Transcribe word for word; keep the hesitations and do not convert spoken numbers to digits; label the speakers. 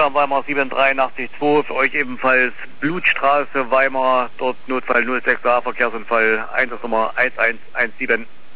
Speaker 1: Amsterdam Weimar sieben drei acht zwei, für euch ebenfalls Blutstraße Weimar, dort Notfall null sechs A, Verkehrsunfall, Einsatznummer eins eins eins sieben.